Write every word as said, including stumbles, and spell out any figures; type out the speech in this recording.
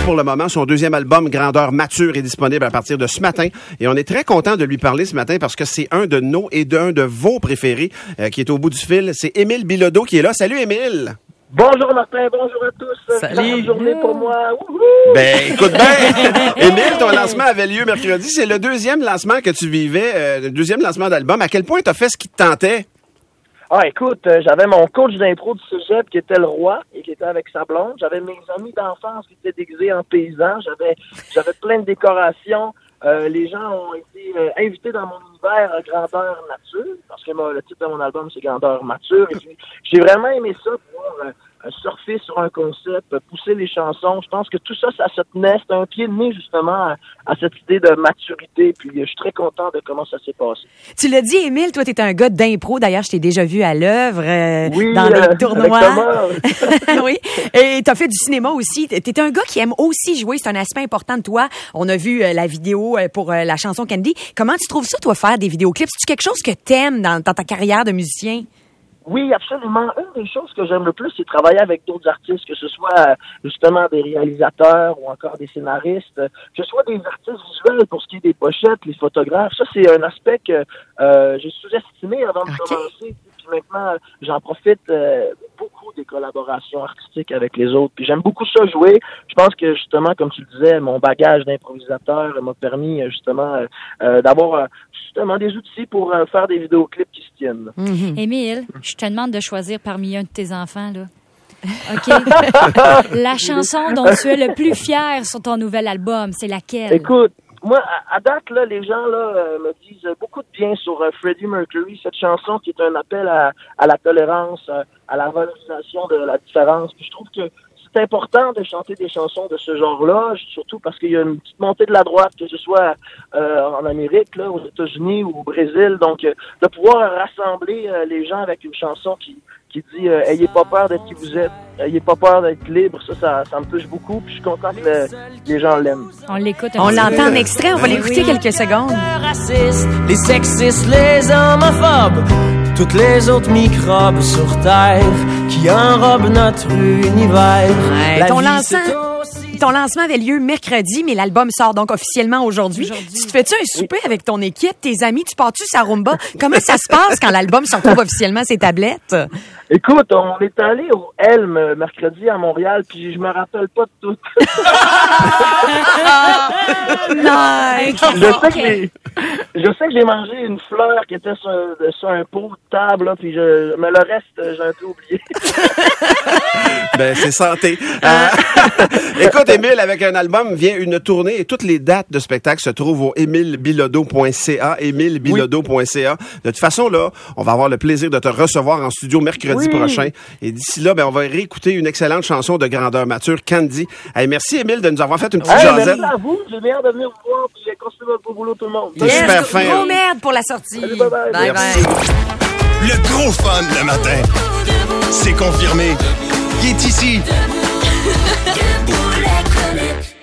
pour le moment. Son deuxième album, Grandeur Mature, est disponible à partir de ce matin. Et on est très content de lui parler ce matin parce que c'est un de nos et d'un de vos préférés euh, qui est au bout du fil. C'est Émile Bilodeau qui est là. Salut, Émile! Bonjour Martin, bonjour à tous. Salut. Bonne journée pour moi. Wouhou! Ben, écoute bien, Émile, ton lancement avait lieu mercredi. C'est le deuxième lancement que tu vivais, euh, le deuxième lancement d'album. À quel point t'as fait ce qui te tentait? Ah, écoute, euh, j'avais mon coach d'impro du cégep qui était le roi et qui était avec sa blonde. J'avais mes amis d'enfance qui étaient déguisés en paysans. J'avais, j'avais plein de décorations. Euh, les gens ont été euh, invités dans mon univers euh, Grandeur Nature, parce que moi, le titre de mon album, c'est Grandeur Mature. Et puis, j'ai vraiment aimé ça, pouvoir euh, surfer sur un concept, euh, pousser les chansons. Je pense que tout ça, ça se tenait. C'était un pied de nez, justement, à, à cette idée de maturité. Puis, euh, je suis très content de comment ça s'est passé. Tu l'as dit, Émile, toi, t'es un gars d'impro. D'ailleurs, je t'ai déjà vu à l'œuvre, euh, oui, dans euh, les tournois. Avec Thomas. Oui. Et t'as fait du cinéma aussi. T'es un gars qui aime aussi jouer. C'est un aspect important de toi. On a vu euh, la vidéo euh, pour euh, la chanson Candy. Comment tu trouves ça, toi, faire des vidéoclips? C'est-tu quelque chose que t'aimes dans, dans ta carrière de musicien? Oui, absolument. Une des choses que j'aime le plus, c'est travailler avec d'autres artistes, que ce soit justement des réalisateurs ou encore des scénaristes, que ce soit des artistes visuels pour ce qui est des pochettes, les photographes. Ça, c'est un aspect que euh, j'ai sous-estimé avant de okay. commencer. Puis maintenant, j'en profite euh, beaucoup des collaborations artistiques avec les autres. Puis j'aime beaucoup ça jouer. Je pense que justement, comme tu le disais, mon bagage d'improvisateur m'a permis justement euh, d'avoir justement des outils pour euh, faire des vidéoclips qui se tiennent. Mm-hmm. Émile, je te demande de choisir parmi un de tes enfants, là. OK. La chanson dont tu es le plus fier sur ton nouvel album, c'est laquelle? Écoute, moi, à, à date, là, les gens là euh, me disent beaucoup de bien sur euh, Freddie Mercury, cette chanson qui est un appel à, à la tolérance, à, à la valorisation de la différence. Puis je trouve que c'est important de chanter des chansons de ce genre-là, surtout parce qu'il y a une petite montée de la droite, que ce soit euh, en Amérique, là, aux États-Unis ou au Brésil. Donc, euh, de pouvoir rassembler euh, les gens avec une chanson qui qui dit euh, « Ayez pas peur d'être qui vous êtes, ayez pas peur d'être libre », ça, ça, ça me touche beaucoup, puis je suis content que le, les gens l'aiment. On l'écoute. On l'entend en extrait, on va l'écouter oui. quelques secondes. Les racistes, les sexistes, les homophobes, toutes les autres microbes sur Terre qui enrobent notre univers. Ouais, ton, lancement, ton lancement avait lieu mercredi, mais l'album sort donc officiellement aujourd'hui. aujourd'hui. Tu te fais-tu un souper oui. avec ton équipe, tes amis? Tu pars-tu sa rumba? Comment ça se passe quand l'album se retrouve officiellement à ses tablettes? Écoute, on est allé au Helm mercredi à Montréal, puis je me rappelle pas de tout. Nice. Je sais que j'ai, je sais que j'ai mangé une fleur qui était sur, sur un pot de table, là, puis je, mais le reste, j'ai un peu oublié. Ben, c'est santé. Euh, écoute, Émile, avec un album vient une tournée et toutes les dates de spectacle se trouvent au émile bilodeau point c a, émile bilodeau point c a. De toute façon, là, on va avoir le plaisir de te recevoir en studio mercredi oui. prochain. Et d'ici là, ben, on va réécouter une excellente chanson de Grandeur Mature, Candy. Hey, merci, Émile, de nous avoir fait une petite hey, jasette. Merci à vous. J'ai bien de venir vous voir, puis continuez votre beau boulot, tout le monde. T'es yes, super fin. Gros merde pour la sortie. Salut, bye bye. Bye merci. Bye. Le gros fun le matin. C'est confirmé. Il est ici.